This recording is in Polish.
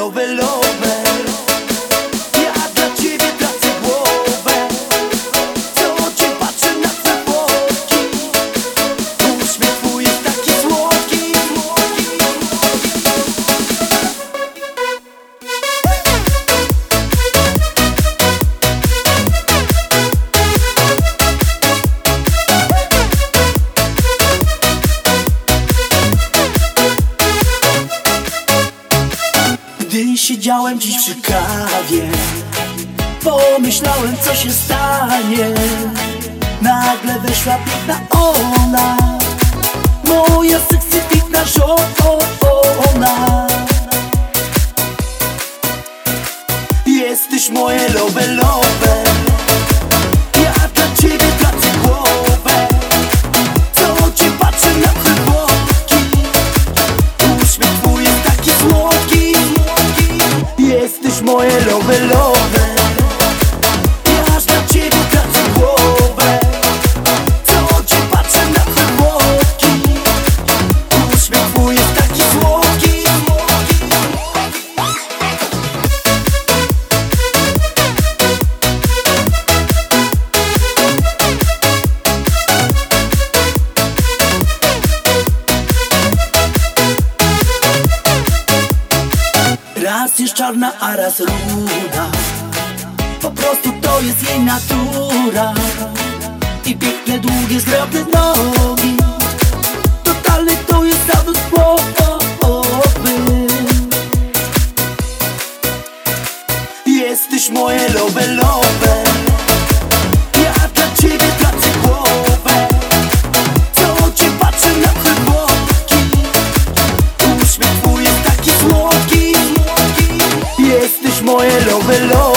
lover, lover. Ja dla ciebie tracę głowę. Co oczy patrzę na twe boki. Uśmiech twój jest taki słodki. Gdy siedziałem dziś przy kawie, pomyślałem, co się stanie. Nagle weszła piękna ona, moja sexy piękna żona. Jesteś moje lover, lover. Ja dla ciebie tracę głowę. Co oczy patrzę na twe boki. Uśmiech twój jest taki słodki. Jesteś moje lover, lover. Ja aż dla ciebie tracę głowę. Co oczy patrzę na twe boki. Uśmiech twój jest taki słodki. Raz jest czarna, a raz ruda. Po prostu to jest jej natura. I piękne, długie, zgrabne nogi. Totalny to jest zawód głowy. Jesteś moje lover, lover. Ja dla ciebie tracę głowę. Co oczy patrzę na twe boki. Uśmiech twój jest taki słodki. Jesteś moje lover, lover.